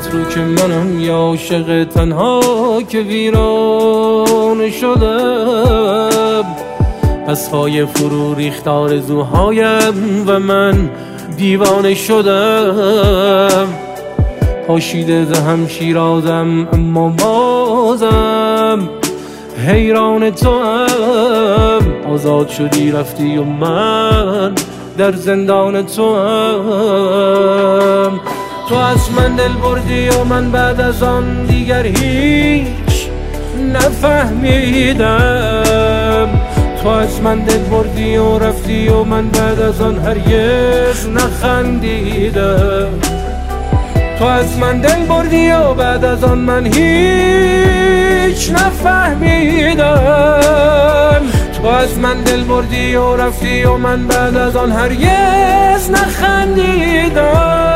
یادت رو که منم یا عاشق تنها که ویران شدم، از پای فرو ریخت آرزوهایم و من دیوانه شدم. پاشیده دهم شیرازم اما بازم حیران تو هم. آزاد شدی رفتی و من در زندان تو هم. تو از من دل بردی و من بعد از آن دیگر هیچ نفهمیدم. تو از من دل بردی و رفتی و من بعد از آن هرگز نخندیدم. تو از من دل بردی و بعد از آن من هیچ نفهمیدم. تو از من دل بردی و رفتی و من بعد از آن هرگز نخندیدم.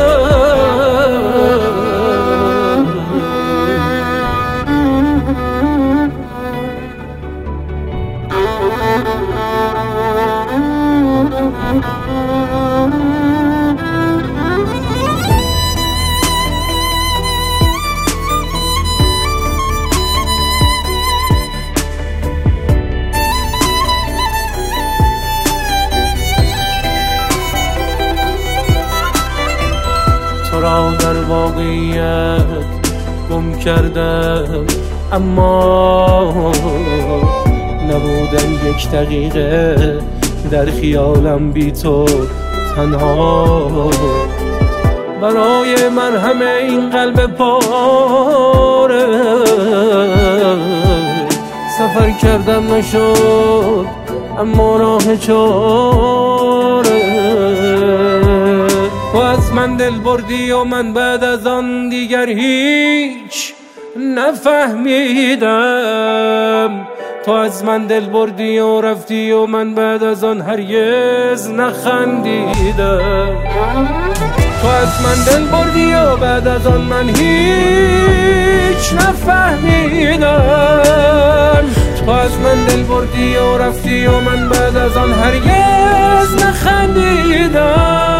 تو را در واقعیت گم کردم، اما نبودم یک دقیقه در خیالم بی تو تنها. برای من همه این قلب پاره سفر کردم نشد اما راه چاره. تو از من دل بردی و من بعد از آن دیگر هیچ نفهمیدم. تو از من دل بردی و رفتی و من بعد از آن هرگز نخندیدم. تو از من دل بردی و بعد از آن من هیچ نفهمیدم. تو از من دل بردی و رفتی و من بعد از آن هرگز نخندیدم.